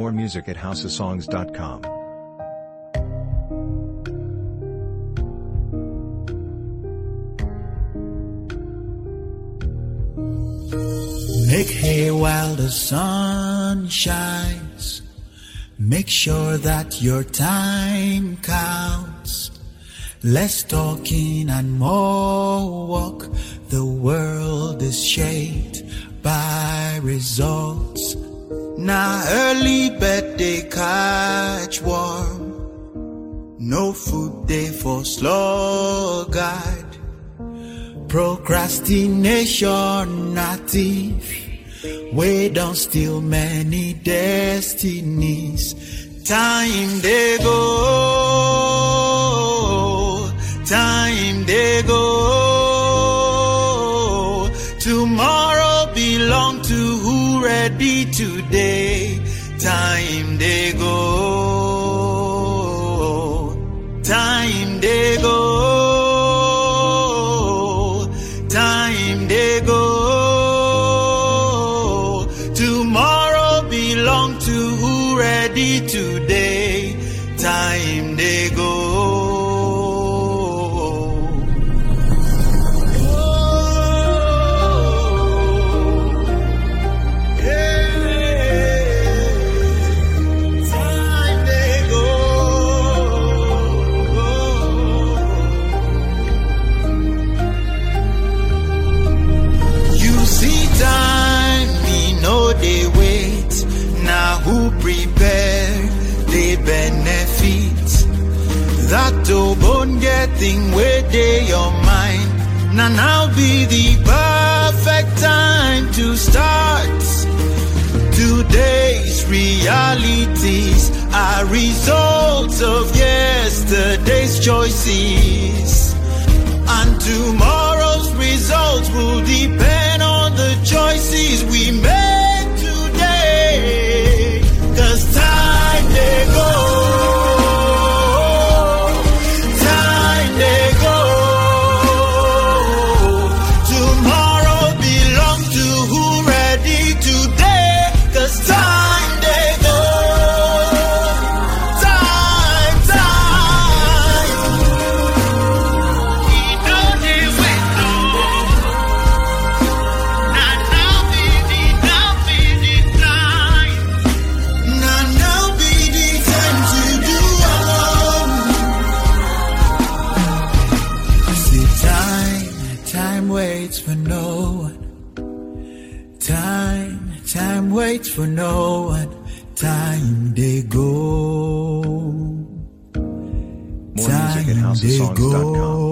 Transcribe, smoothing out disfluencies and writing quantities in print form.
More music at houseofsongs.com. Make hay while the sun shines. Make sure that your time counts. Less talking and more walk. The world is shaped by results. Now early bed they catch warm. No food day for sluggard. Procrastination native. We don't steal many destinies. Time they go. Time they go. Tomorrow belong to who ready today. Time they go. Time they go. Time they go. Tomorrow belong to who ready today. Time they go. That bone getting where they your mind. Now be the perfect time to start. Today's realities are results of yesterday's choices. And tomorrow's results will depend on the choices we make today. 'Cause time they go. Time waits for no one. Time they go. More music at houseofsongs.com.